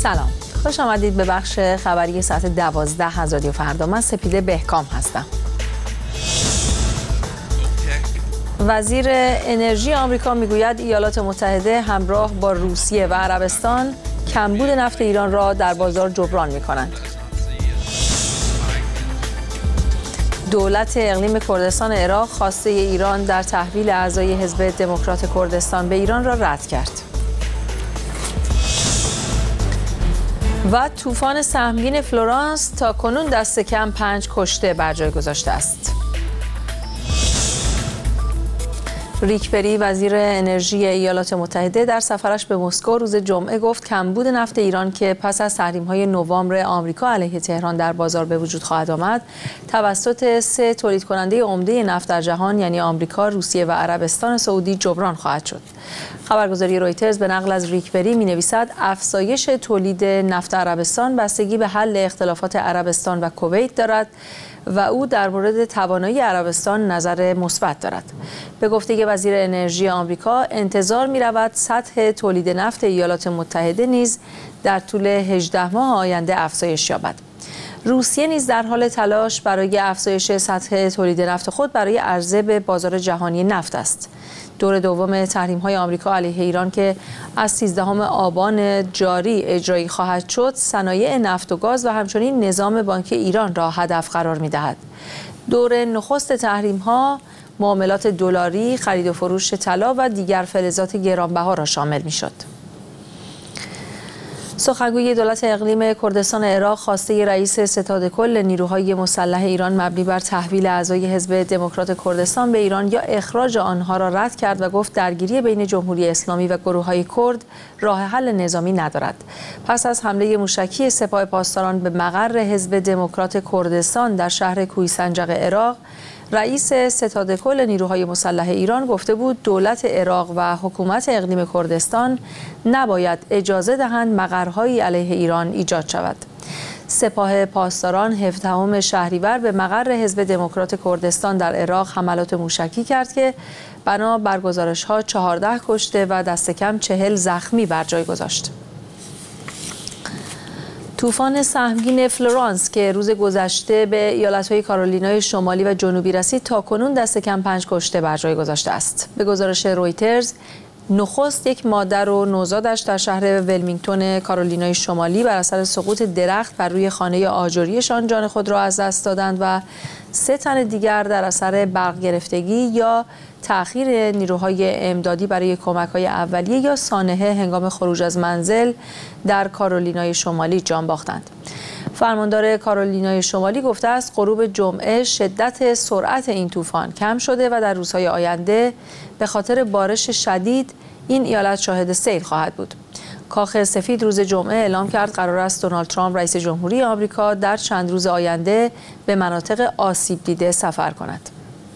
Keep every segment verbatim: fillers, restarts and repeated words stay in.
سلام، خوش آمدید به بخش خبری ساعت دوازده از رادیو فردا. من سپیده بهکام هستم. وزیر انرژی آمریکا میگوید ایالات متحده همراه با روسیه و عربستان کمبود نفت ایران را در بازار جبران می‌کنند. دولت اقلیم کردستان عراق خواسته ایران در تحویل اعضای حزب دموکرات کردستان به ایران را رد کرد. و طوفان سهمگین فلورانس تا کنون دست کم پنج کشته بر جای گذاشته است. ریک پری وزیر انرژی ایالات متحده در سفرش به مسکو روز جمعه گفت کمبود نفت ایران که پس از تحریم‌های نوامبر آمریکا علیه تهران در بازار به وجود خواهد آمد توسط سه تولید کننده عمده نفت در جهان یعنی آمریکا، روسیه و عربستان سعودی جبران خواهد شد. خبرگزاری رویترز به نقل از ریک پری می‌نویسد افزایش تولید نفت عربستان بستگی به حل اختلافات عربستان و کویت دارد و او در مورد توانایی عربستان نظر مثبت دارد. به گفته وزیر انرژی آمریکا انتظار می‌رود سطح تولید نفت ایالات متحده نیز در طول هجده ماه آینده افزایش یابد. روسیه نیز در حال تلاش برای افزایش سطح تولید نفت خود برای عرضه به بازار جهانی نفت است. دور دوم تحریم‌های آمریکا علیه ایران که از سیزدهم آبان جاری اجرایی خواهد شد، صنایع نفت و گاز و همچنین نظام بانکی ایران را هدف قرار می‌دهد. دور نخست تحریم‌ها معاملات دلاری، خرید و فروش طلا و دیگر فلزات گرانبها را شامل می‌شد. سخنگوی دولت اقلیم کردستان عراق خواسته رئیس ستاد کل نیروهای مسلح ایران مبنی بر تحویل اعضای حزب دموکرات کردستان به ایران یا اخراج آنها را رد کرد و گفت درگیری بین جمهوری اسلامی و گروه‌های کرد راه حل نظامی ندارد. پس از حمله موشکی سپاه پاسداران به مقر حزب دموکرات کردستان در شهر کوهستانجق عراق، رئیس ستاد کل نیروهای مسلح ایران گفته بود دولت عراق و حکومت اقلیم کردستان نباید اجازه دهند مقرهایی علیه ایران ایجاد شود. سپاه پاسداران هفدهم شهریور به مقر حزب دموکرات کردستان در عراق حملات موشکی کرد که بنا بر گزارش‌ها چهارده کشته و دست کم چهل زخمی بر جای گذاشت. طوفان سهمگین فلورانس که روز گذشته به ایالت‌های کارولینای شمالی و جنوبی رسید تا کنون دست کم پنج کشته بر جای گذاشته است. به گزارش رویترز نخست یک مادر و نوزادش در شهر ولمینگتون کارولینای شمالی بر اثر سقوط درخت بر روی خانه آجریشان جان خود را از دست دادند و سه تن دیگر در اثر برق گرفتگی یا تأخیر نیروهای امدادی برای کمک‌های اولیه یا سانحه هنگام خروج از منزل در کارولینای شمالی جان باختند. فرماندار کارولینای شمالی گفته است غروب جمعه شدت سرعت این طوفان کم شده و در روزهای آینده به خاطر بارش شدید این ایالت شاهد سیل خواهد بود. کاخ سفید روز جمعه اعلام کرد قرار است دونالد ترامپ رئیس جمهوری آمریکا در چند روز آینده به مناطق آسیب دیده سفر کند.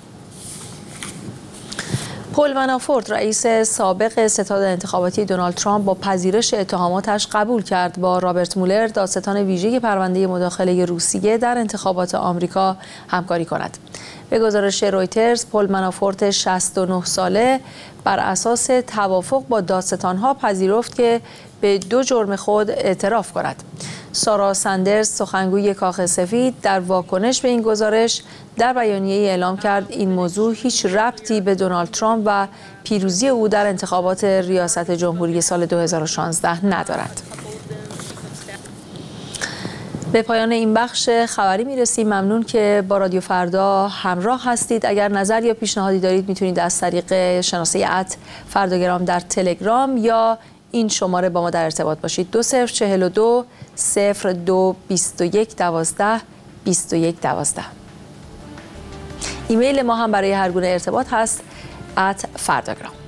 پل منافورت رئیس سابق ستاد انتخاباتی دونالد ترامپ با پذیرش اتهاماتش قبول کرد با رابرت مولر دادستان ویژه پرونده مداخله روسیه در انتخابات آمریکا همکاری کند. به گزارش رویترز پل منافورت شصت و نه ساله بر اساس توافق با دادستانها پذیرفت که به دو جرم خود اعتراف کند. سارا سندرز سخنگوی کاخ سفید در واکنش به این گزارش در بیانیه‌ای اعلام کرد این موضوع هیچ ربطی به دونالد ترامپ و پیروزی او در انتخابات ریاست جمهوری سال دو هزار و شانزده ندارد. به پایان این بخش خبری میرسیم. ممنون که با رادیو فردا همراه هستید. اگر نظر یا پیشنهادی دارید میتونید از طریق شناسه ات فرداگرام در تلگرام یا این شماره با ما در ارتباط باشید. دو صفر چهل و دو صفر دو بیست و یک دوازده بیست و یک دوازده. ایمیل ما هم برای هر گونه ارتباط هست ات فرداگرام.